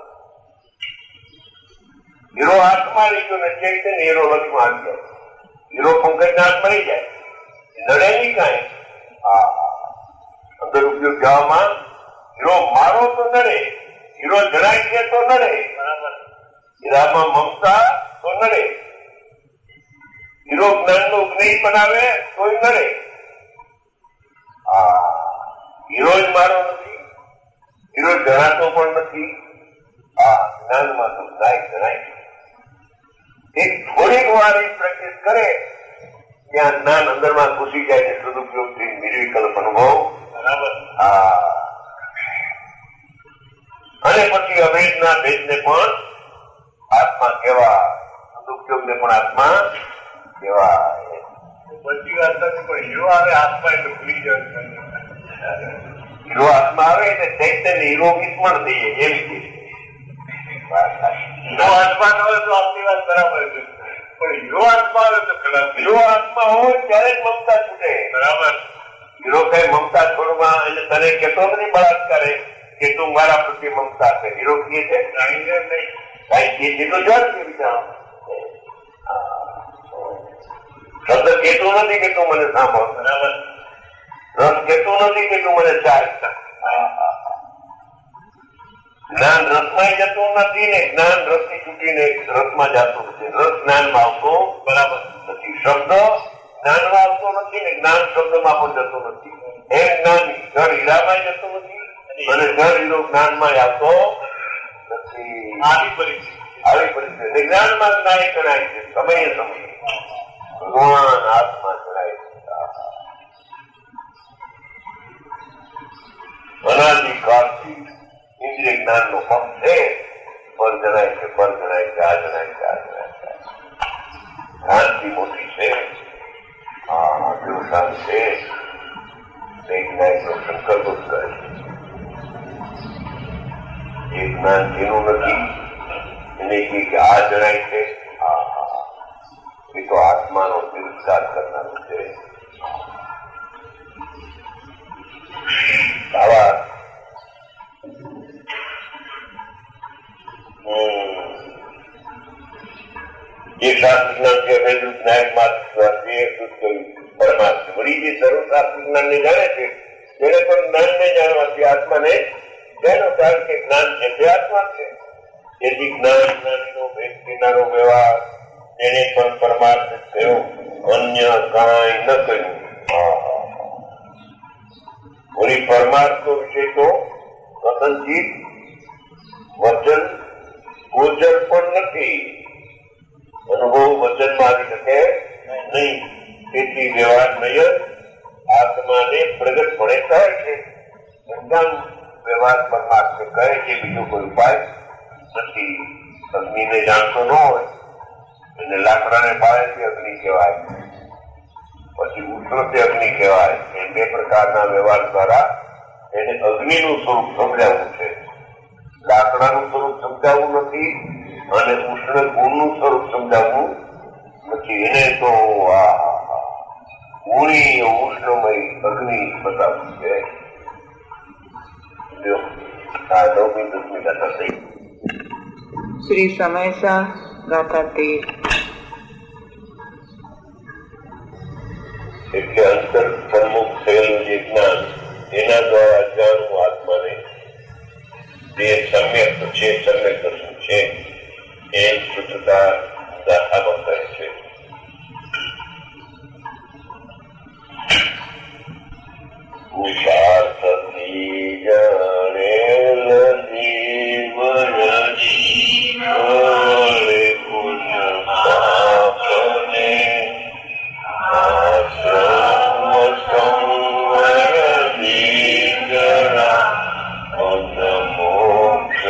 હીરો હાથમાં લઈ ગયો ને ચૈતન્ય હીરો લક્ષમાં આવી ગયો. હીરો પંકજ ના હાથમાં રહી જાય, નડે નહીં કાંઈ. હા, અંદર ઉપયોગ જવામાં હીરો મારો તો નડે, હીરો જણાય છે તો નડે. હીરામાં મમતા તો નડે, હીરો જ્ઞાન નું જ્ઞેય બનાવે તોય નડે. હા, હીરો જ મારો નથી, હીરો જણાતો પણ નથી. આ જ્ઞાનમાં તો જ્ઞાય જણાય છે. એક થોડીક વાર એ પ્રેક્ટિસ કરે ત્યાં જ્ઞાન અંદરમાં ઘૂસી જાય છે, સદુપયોગ થી નિર્વિકલ્પ અનુભવ. બરાબર. હા, અને પછી અભેદના ભેદને પણ આત્મા કહેવાય, સદુપયોગ ને પણ આત્મા કહેવાય. બધી વાત નથી, પણ હીરો આવે આત્મા એટલે ભૂલી જાય. હીરો આત્મા આવે એટલે ચૈતન્ય હીરો વિસ્મરણ થઈ જાય એવી આત્મા ન હોય તો આપની વાત બરાબર છે, પણ હીરો આત્મા આવે તો ખરાબ. હીરો આત્મા હોય ત્યારે જ મમતા છૂટે. બરાબર. હીરો કઈ મમતા છોડવા એટલે તને કેતો નથી બળાત્કારે કે તું મારા પ્રત્યે મમતા છે. હીરો કહે છે નહીં, કઈ કે તો જળ છે બિચારો. શબ્દ કેતું નથી કે તું મને સાંભળ. બરાબર. રસ કેતું નથી કે તું મને ચાલ. જ્ઞાન રસમાં જતું નથી ને જ્ઞાન રસથી છૂટીને રસમાં જતું નથી. રસ જ્ઞાનમાં આવતો બરાબર નથી, શબ્દ જ્ઞાનમાં આવતો નથી ને જ્ઞાન શબ્દમાં પણ જતું નથી. એમ જ્ઞાન જળ હીરામાં જતું નથી અને જળ હીરો જ્ઞાનમાં આવતો નથી. આવી પરિસ્થિતિ આવી પરિસ્થિતિ જ્ઞાનમાં જ્ઞાન જણાય છે. સમયે સમયે ભગવાન આત્મા જણાય છે. અનાદિકાળથી ઇન્દ્રિય જ્ઞાન નો પક્ષ છે. પર જણાય છે, પર જણાય છે, આ જણાય છે, આ જણાય છે. શાંતિ મોટી છે. હા કેવું શાંત છે. એક જ્ઞાન નો સંકલ્પ જ કરે છે. એ જ્ઞાન જેનું નથી એને કે આ જણાય છે, એ તો આત્માનો તિરસ્કાર કરનારું છે. આવા જે શાસ્ત્ર જ્ઞાન છે પહેલું જ્ઞાન માત્ર પરમાત્મા વળી જે સર્વશાસ્ત્ર જ્ઞાન ને જાણે છે તેને પણ જ્ઞાન ને જાણવાથી આત્માને તેનો કારણ કે જ્ઞાન છે તે આત્મા છે. તેથી જ્ઞાન જ્ઞાનીનો ભેદ પીનારો વ્યવહાર તેને પણ પરમાર્થ થયો, અન્ય કાંઈ ન કર્યું. વળી પરમાર્થ નો વિષય તો કથનથી વચન ગોચર પણ નથી. અનુભવ વચનમાં આવી શકે નહીં. તેથી વ્યવહાર નહીં આત્માને પ્રગટપણે કહે છે. વ્યવહાર પરમાર્થ કહે છે, બીજો કોઈ ઉપાય નથી. અગ્નિને જાણતો ન હોય એને લાકડાને પાડે તે અગ્નિ કહેવાય, પછી ઉષ્ણ તે અગ્નિ કહેવાય. એ બે પ્રકારના વ્યવહાર દ્વારા એને અગ્નિનું સ્વરૂપ સમજાવવું છે. લાકડાનું સ્વરૂપ સમજાવવું નથી અને ઉષ્ણ ગુણનું સ્વરૂપ સમજાવવું નથી. એને તો આ ગુણી ઉષ્ણમય અગ્નિ બતાવવું છે. આ નવમી દસમી ગાથા થઈ. શ્રી સમયસા ગાથા તેર. એટલે અંતર સન્મુખ થયેલું જે જ્ઞાન એના દ્વારા જાણવું આત્માને તે સમ્યક છે, સમ્યક દર્શન છે. એમ શુદ્ધતા ગાથામાં કહે છે. પુરુષાર્થથી જાણેલ જીવને પુણ્ય પાપને આશ્રમ સંવરદી જરા અન્ન મોક્ષ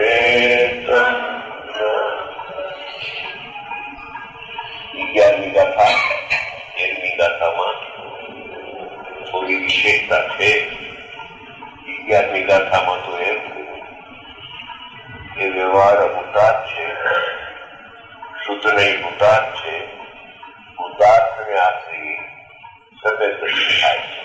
અગિયારમી ગાથા તેરમી ગાથામાં થોડી વિશેષતા છે. અગિયારમી ગાથામાં તો એમ કે વ્યવહાર ભૂતાર્થ છે, શુદ્ધ નહીં ભૂતાર્થ છે. ભૂતાર્થને આશ્રય સતત થાય છે.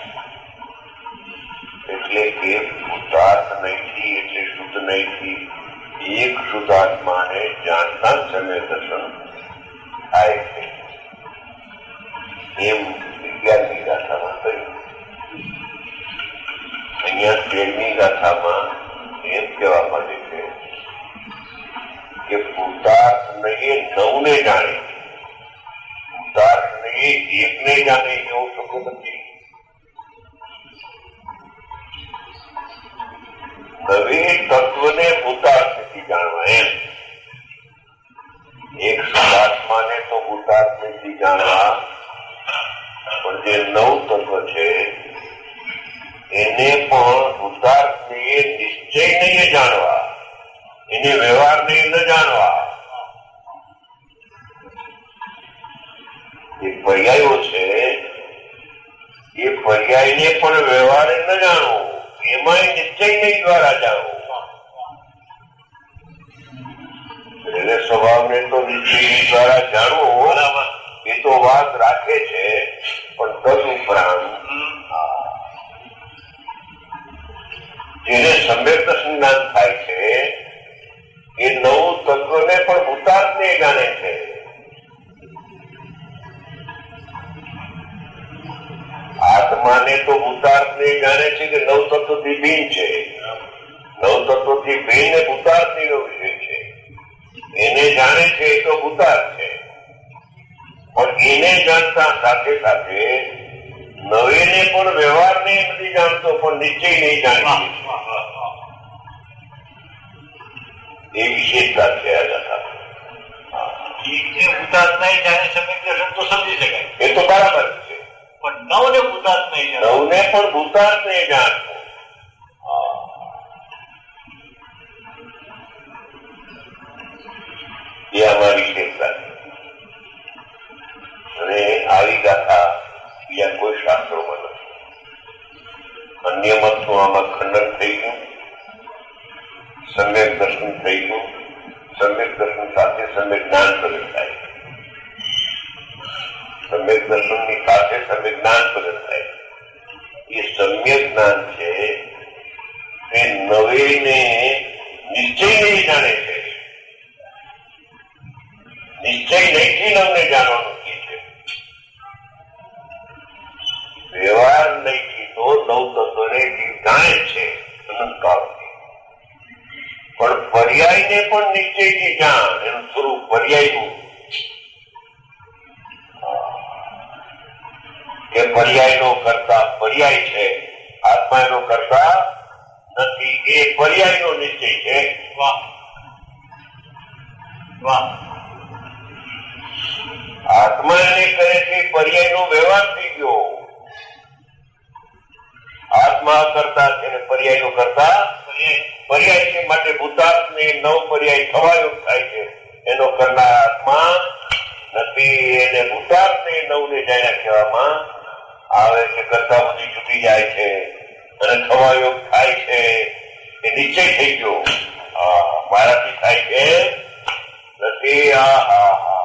એટલે કે ભૂતાર્થ નહીંથી એટલે શુદ્ધ નહીંથી એક શુદ્ધાત્માને જાણતા સમય દર્શન થાય છે. એમ અગિયારમી ગાથામાં કહ્યું. અહીંયા તેરમી ગાથામાં એમ કહેવા માંગે છે કે ભૂતાર્થ નહીં નવને જાણે, ભૂતાર્થ નહીં એકને જાણે એવો શબ્દ નથી. નવે તત્વને ભૂતાર્થથી જાણવા. એમ એક શુદ્ધાત્માને તો ભૂતાર્થથી જાણવા, પણ જે નવ તત્વ છે એને પણ ભૂતાર્થને નિશ્ચય નહીં જાણવા, એને વ્યવહાર નહીં ન જાણવા. એ પર્યાયો છે, એ પર્યાયને પણ વ્યવહાર ન જાણવો, એમાં નિશ્ચય નહીં દ્વારા જાણવું. એને સ્વભાવને તો નિશ્ચય દ્વારા જાણવું એ તો વાત રાખે છે, પણ તદ ઉપરાંત જેને સમ્યક જ્ઞાન થાય છે એ નવ તત્વને પણ ભૂતાર્થને જાણે છે. આત્માને તો ભૂતાર્થને જાણે છે કે નવ તત્વથી ભિન્ન છે. નવ તત્વથી ભિન્ન ભૂતાર્થનો વિષય છે. એને જાણે છે એ તો ભૂતાર્થ છે, પણ એને જાણતા સાથે સાથે નવેને પણ વ્યવહારને નથી જાણતો, પણ નિશ્ચય નહીં જાણે. એ વિશેષતા છે આ કથા. ભૂતાર્થ નહીં જાણે સમ્યક દર્શન તો સમજી શકાય, એ તો બરાબર છે. પણ નવને ભૂતાર્થ નહીં જાણે, નવને પણ ભૂતાર્થ નહીં જાણતો. એ અમારી વિશેષતા છે. અને આવી ગાથા બીજા કોઈ શાસ્ત્રોમાં નથી. અન્ય મતનું આમાં ખંડન થઈ ગયું, સમ્યક દર્શન થઈ ગયું. સમ્યક દર્શન સાથે સમ્યક જ્ઞાન પ્રગટ થાય. સમ્યક દર્શનની સાથે સમ્યક જ્ઞાન પ્રગટ થાય. એ સમ્યક જ્ઞાન છે એ નવેને નિશ્ચય નહીં જાણે છે. નિશ્ચય નહીંથી નવને જાણવાનું કે છે. વ્યવહાર નહીંથી તો નવ તત્વને જીવ જાણે છે અનંતકાળથી. પણ પર્યાયને પણ નિશ્ચયથી જાણ. એનું સ્વરૂપ પર્યાયનું કે પર્યાયનો કરતા પર્યાય છે, આત્મા એનો કરતા નથી. એ પર્યાયનો નિશ્ચય છે. વાહ વાહ. આત્મા એને કહે છે પર્યાયનો વ્યવહાર થઈ ગયો. આત્મા કરતા છે ને પર્યાયનો કરતા પર્યાય છે. માટે ભૂતાર્થ ને નવ પર્યાય થવાયો થાય છે. એનો કરનાર આત્મા નથી. એને ભૂતાર્થ ને નવ ને જાણ્યા કહેવામાં આવે છે. કરતા બધી છૂટી જાય છે અને થવાયો થાય છે. એ નિશ્ચય થઈ ગયો. મારાથી થાય છે નથી. આ હા હા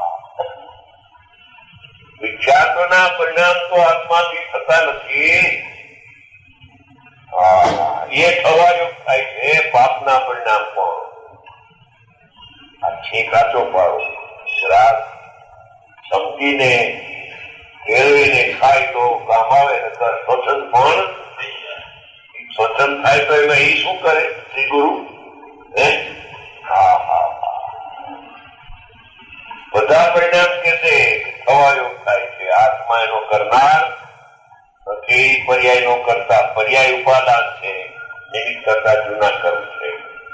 વિખ્યાતોના પરિણામ તો આત્માથી થતા નથી. એ થવાયો થાય છે. પાપના પરિણામ પણ આ છે કાચો પાડો. રાત સમજીને કેળવીને ખાય તો કામ આવે. સ્વચ્છંદ પણ સ્વચ્છંદ થાય તો એમાં એ શું કરે શ્રી ગુરુ? હે હા હા બધા પરિણામ કે છે થવાયો થાય છે. આત્મા એનો કરનાર નથી. પર્યાય નો કરતા પર્યાય ઉપાદાન છે. નિમિત્ત કરતા જૂના કર્મ છે.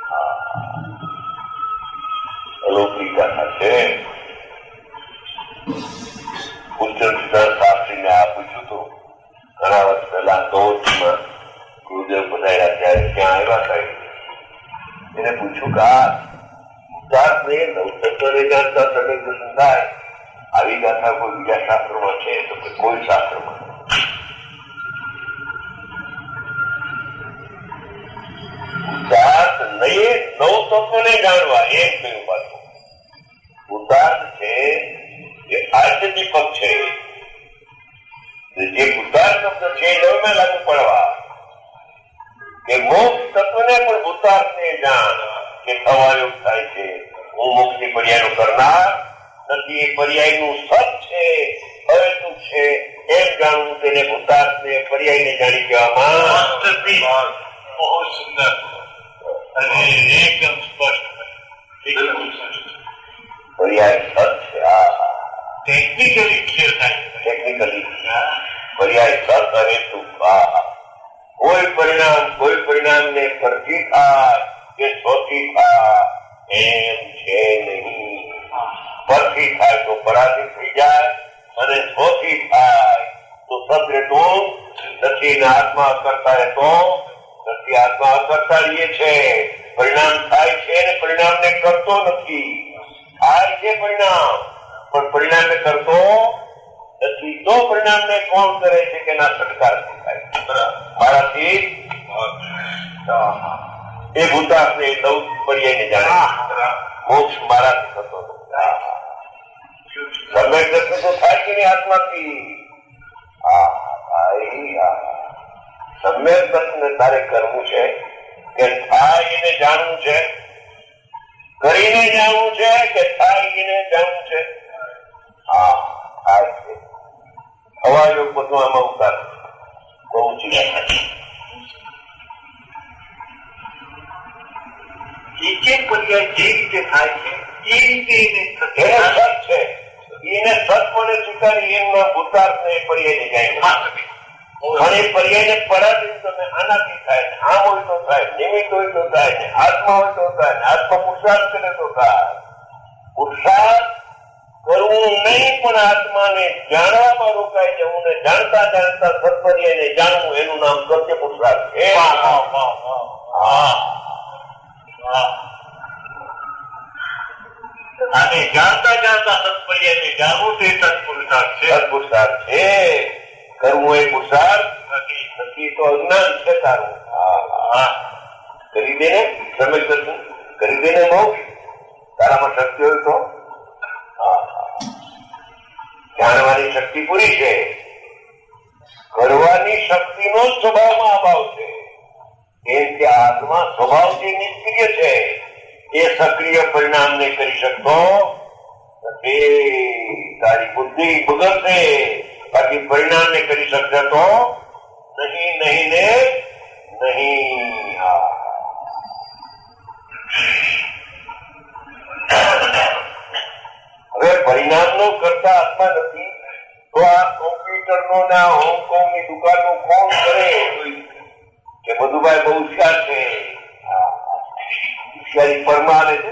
અલૌકિક કથા છે. ઉચ્ચર સિદ્ધાંત શાસ્ત્રીને આ પૂછ્યું હતું ઘણા વર્ષ પહેલા દોડમાં ગુરુદેવ પધાર્યા ત્યારે ત્યાં આવ્યા થાય. એને પૂછ્યું કે આ ઉદાસને નવતત્વને જાણતા તમે દર્શન થાય આવી ગાથા કોઈ બીજા શાસ્ત્રોમાં છે? તો કે કોઈ શાસ્ત્રમાં. ઉદાસ નહીં નવ તત્વને જાણવા એમ કહ્યું. પાછું ઉદાસ છે એ આર્થદીપક છે. જે ભૂતાર શબ્દ છે એ નવમાં લાગુ પડવા કે મોક્ષ તત્વને પણ ભૂતાર્થને જાણ કે થવાયો થાય છે. હું મોક્ષની પર્યાયનો કરનાર નથી. એ પર્યાયનું સત છે, અહેતુક છે એમ જાણવું. તેને ભૂતાર્થને પર્યાયને જાણી કહેવામાં બહુ સુંદર અને એકદમ સ્પષ્ટ. પર્યાય સત છે. આ ટેકનિકલી ક્લિયર થાય. ટેકનિકલી પર્યાય સત અહેતુક. આ કોઈ પરિણામ કોઈ પરિણામને પરથી થાય કે સ્વથી થાય એમ છે નહીં. પરથી થાય તો પરાધીન થઈ જાય અને સ્વથી થાય તો સત્ય તો નથી. આત્મા કરતા તો નથી. આત્મા કરતા રહીએ છે. પરિણામ થાય છે અને પરિણામને કરતો નથી. થાય છે પરિણામ પણ પરિણામને કરતો નથી. તો પરિણામને કોણ કરે છે કે ના સત્કારથી થાય? મારાથી એ ભૂતાર્થને નવ પર્યાયને જાણે. મોક્ષ મારાથી થતો સમ્યક દર્શન તો થાય કે નહીં આત્માથી? સમ્યક દર્શન તારે કરવું છે કે થાય એને જાણવું છે? કરીને જાણવું છે કે થાય એને જાણવું છે? હા થાય છે. હવાયો બધું આમાં ઉતાર બહુ ઊંચી એક એક પર્યાય જે રીતે થાય છે એ રીતે એને થતી એને સત છે. એને સતપણે સ્વીકારી એમના ભૂતાર્થને એ પર્યાયને જાય. અને એ પર્યાયને પરાધીન તમે આનાથી થાય ને આમ હોય તો થાય, નિમિત્ત હોય તો થાય ને આત્મા હોય તો થાય ને આત્મા પુરુષાર્થ કરે તો થાય. પુરુષાર્થ કરવું નહીં પણ આત્માને જાણવામાં રોકાઈ જવું ને જાણતા જાણતા સત્પર્યાયને જાણવું એનું નામ સત્ય પુરુષાર્થ છે. અને જાણતા જાણતા સત્પર્યાયને જાણવું તે સત્પુરુષાર્થ છે. સત્પુરુષાર્થ છે. કરવું એ પુરુષાર્થ નથી, નથી તો અજ્ઞાન છે તારું. કરી દે ને સમય દર્શન કરી દે ને મોક્ષ. તારામાં શક્તિ હોય તો જાણવાની શક્તિ પૂરી છે. કરવાની શક્તિનો જ સ્વભાવમાં અભાવ છે. કેમ કે આત્મા સ્વભાવથી નિષ્ક્રિય છે. એ સક્રિય પરિણામને કરી શકતો નથી. તારી બુદ્ધિ બગડશે, બાકી પરિણામને કરી શકશે તો નહીં નહીં ને નહીં. હવે પરિણામનો કરતા આત્મા નથી તો આ કોમ્પ્યુટરનો ને આ હોંગકોંગની દુકાનનું કોણ કરે કે બધુભાઈ બહુ હોશિયાર છે, હોશિયારી પરમારે છે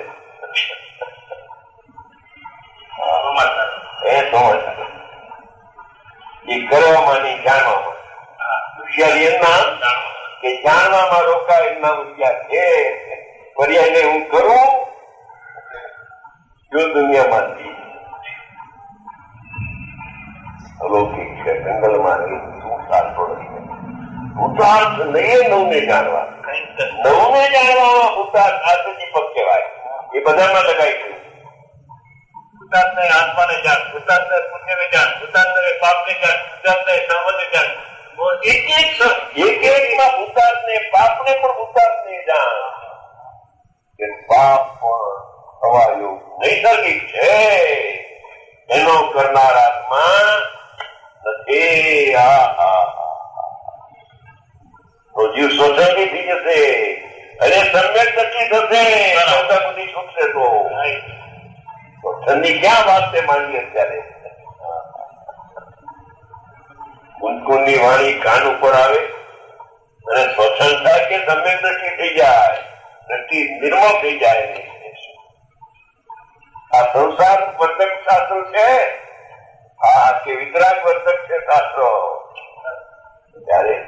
એ સમજ એ કરવામાં નહીં જાણવામાં. હોશિયારી એમના કે જાણવામાં રોકાય એમના હોશિયાર છે. પર્યાયને હું કરું જો દુનિયામાંથી અલૌકિક છે, જંગલમાં શું ચાલતો નથી. ભૂતાર્થ નહીં નવને જાણવા, નવને જાણવામાં ભૂતાર્થ આત્મદીપક કહેવાય. એ બધામાં લગાઈ ગયું. ભૂતાર્થને આત્માને જાણ, ભૂતાર્થને પુણ્યને જાણ, ભૂતાર્થને પાપને જાણ, ભૂતાર્થને સર્વને જાણ. એક એક એક માં ભૂતાર્થને પાપને પણ ભૂતાર્થને જાણ. કે પાપ પણ થવાયું નૈસર્ગિક છે, એનો કરનાર આત્મા નથી. તો જીવ શોષણથી થઈ જશે અને સમ્યક નક્કી થશે, આવતા બધી છૂટશે. તો શોષણની ક્યાં વાત છે માનીએ અત્યારે? કુંજકુંજની વાણી કાન ઉપર આવે અને શોષણ થાય કે સમ્યક દ્રષ્ટિ થઈ જાય, દ્રષ્ટિ નિર્મળ થઈ જાય. આ સંસાર વર્તક શાસ્ત્ર છે આ કે વિતરાગ વર્તક છે શાસ્ત્રો? ત્યારે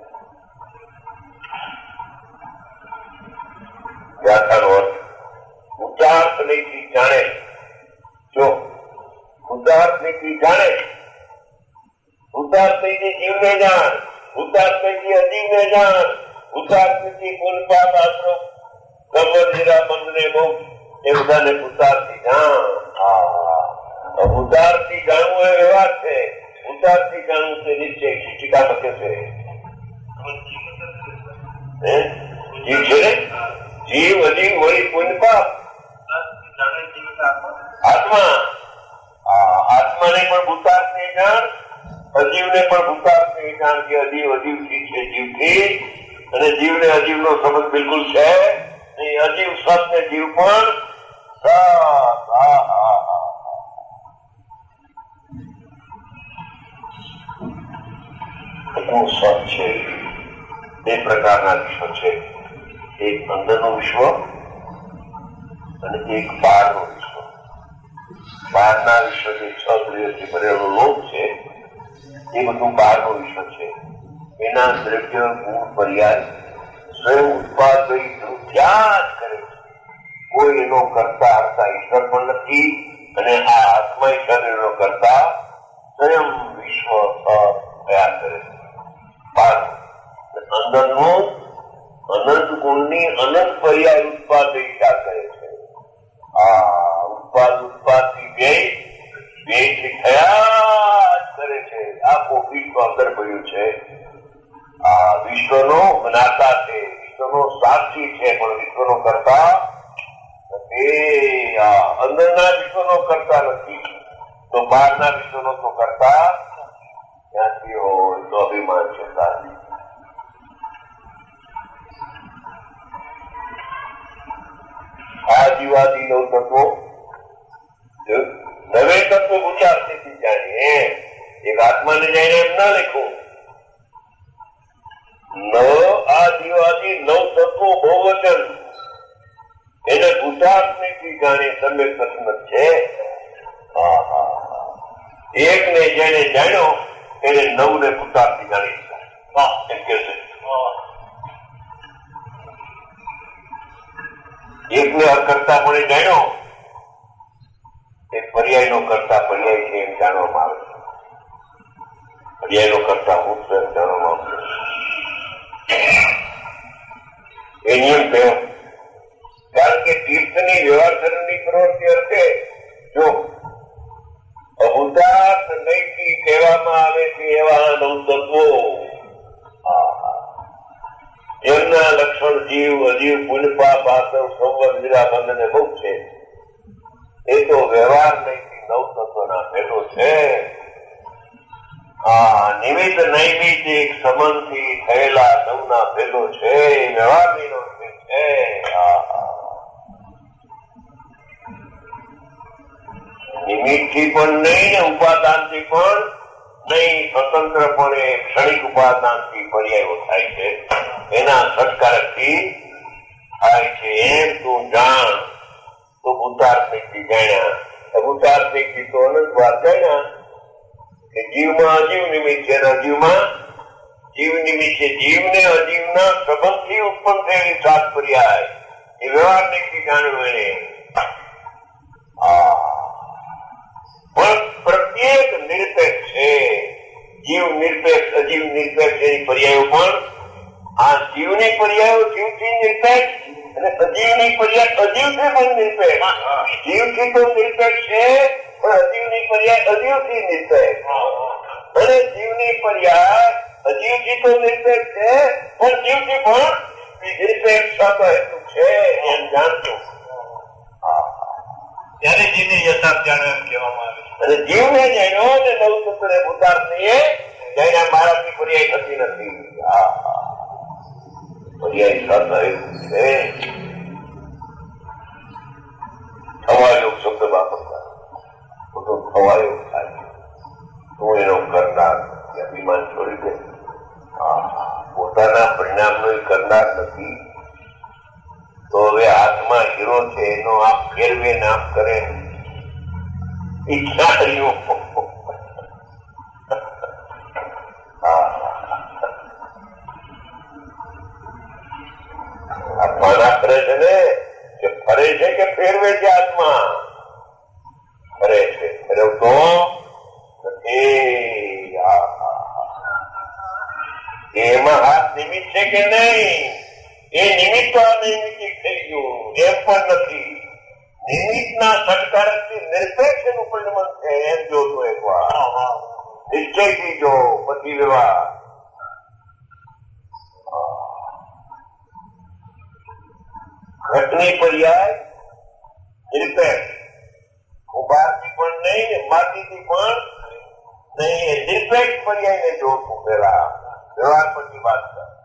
વ્યાખ્યાનો અર્થ ઉદાર્થ નીતિ જાણે. જો ઉદાર્થ નીતિ જાણે, ઉદાર્થ નીતિ જીવને જાણ, ઉદાર્થ નીતિ અજીવને જાણ, ઉદાર્થ નીતિ પુલપા પાત્રો ગબર જીરા બંધને બહુ એ બધાને ઉદારથી જાણ. ઉદારથી જાણવું એ વ્યવહાર છે, ઉદારથી જાણવું તે નિશ્ચય ટીકામાં કે છે. જીવ છે ને, જીવ અજીવ વળી પુણ્ય પાપ આત્મા. આત્માને પણ ભૂતાર્થની જાણ, અજીવને પણ ભૂતાર્થની જાણ કે અજીવ અજીવથી છે જીવથી, અને જીવને અજીવનો સંબંધ બિલકુલ છે નહીં. અજીવ સત ને જીવ પણ સત છે. બે પ્રકારના વિશ્વ છે, એક અંદરનું વિશ્વ અને એક બહારનું વિશ્વ. બહારના વિશ્વ જે છ દ્રવ્યથી ભરેલું લોક છે એ બધું બહારનું વિશ્વ છે. એના દ્રવ્ય ગુણ પર્યાય સ્વયં ઉત્પાદિત ધ્યાન કરે છે. કોઈ એનો કરતા હરતા ઈશ્વર પણ નથી, અને આ આત્મા શરીરનો કરતા સ્વયં વિશ્વ તૈયાર કરે છે. અંદરનું અનંત ગુણની અનંત પર્યાય ઉત્પાદ ઈચ્છા કરે છે. આ ઉત્પાદ ઉત્પાદથી વ્યય વ્યયથી થયા જ કરે છે. આખો વિશ્વ અંદર પડ્યું છે. આ વિશ્વનો જ્ઞાતા છે, વિશ્વનો સાક્ષી છે, પણ વિશ્વનો કરતા નથી. અંદરના વિશ્વનો કરતા નથી તો બહારના વિશ્વનો તો કરતા ક્યાંથી હોય? તો અભિમાન છે તારી. આદિવાદી નવ તત્વો નવે તત્વો ગુજરાતથી જાણીએ એક આત્માને જાણીને એમ ના લખું ન આદિવાદી નવ તત્વો બહુવચન એને ગુજરાતની જાણી તમે પ્રશ્ન છે એક ને જેને જાણ્યો એને નવ ને ગુજરાતની જાણી એમ કે છે એકને અકર્તા પણ જાણ્યો એ પર્યાય નો કરતા પર્યાય છે એમ જાણવામાં આવે પર્યાય નો કરતા હું એમ જાણવામાં આવે એ નિયમ થયો કારણ કે તીર્થની વ્યવહારની પ્રવૃત્તિ અર્થે જો અભૂતાર્થ નૈથી કહેવામાં આવે છે એવા નવ તત્વો એમના લક્ષણ જીવ અજીવ પુણ્યપાપ આસવ સંવત વિરાબંધ ને બહુ છે એ તો વ્યવહાર નૈથી નવ તત્વના ભેટો છે આ નિમિત્ત નૈમિતિક સંબંધથી થયેલા નવના ભેદો છે એ વ્યવહારની નો છે નિમિત્તથી પણ નહીં ને ઉપાદાનથી પણ નહીં સ્વતંત્રપણે ક્ષણિક ઉપાદાનથી પર્યાયો થાય છે એના સત્કારકથી થાય છે એમ તું જાણ તો ભૂતાર્થિકથી જાણ્યા ભૂતાર્થિકથી તો અનંત વાર જાણ્યા કે જીવમાં અજીવ નિમિત્ત છે અને અજીવમાં જીવ નિમિત્ત છે જીવને અજીવના સંબંધથી ઉત્પન્ન થયેલી સાત પર્યાય એ વ્યવહારથી જાણ્યું એને પણ પ્રત્યેક નિરપેક્ષ છે જીવ નિરપેક્ષ અજીવ નિરપેક્ષ એની પર્યાયો પણ આ જીવની પર્યાયો જીવથી નિરપેક્ષ અને અજીવની પર્યાય અજીવથી પણ નિરપેક્ષ જીવથી તો નિરપેક્ષ છે પણ અજીવની પર્યાય અજીવથી નિરપેક્ષ અને જીવની પર્યાય અજીવથી તો નિરપેક્ષ છે પણ જીવથી પણ નિરપેક્ષ હેતુ છે એમ જાણતું ત્યારે જીવને યથાર્થ જાણ્યો એમ કહેવામાં આવે અને જીવને જાણ્યો ને નવ સૂત્રે ભૂતાર્થની એ જાણ્યા મારાથી પર્યાય થતી નથી પર્યાય સાધના એવું છે થવાયો શબ્દ વાપરતા બધો થવાયો થાય તું એનો કરનાર અભિમાન છોડી દે પોતાના પરિણામનો એ કરનાર નથી તો હવે હાથમાં હીરો છે એનો આપ ફેરવે નામ કરે એ ક્યાં રહ્યું આત્મા ફરે છે ને કે ફરે છે કે ફેરવે છે આત્મા ફરે છે ફેરવતો નથી એમાં હાથ નિમિત્ત છે કે નહીં એ નિમિત્ત અનિમિત્તિક થઈ ગયું એમ પણ નથી નિમિત્તના સત્કારકથી નિરપેક્ષ એનું પરિણમન છે એમ જોતું એક વાર નિશ્ચયથી જો પછી વ્યવહાર ઘટની પર્યાય નિરપેક્ષ ઉભારથી પણ નહીં ને માટીથી પણ નહીં નિરપેક્ષ પર્યાયને જોતું પેલા વ્યવહાર પછી વાત કર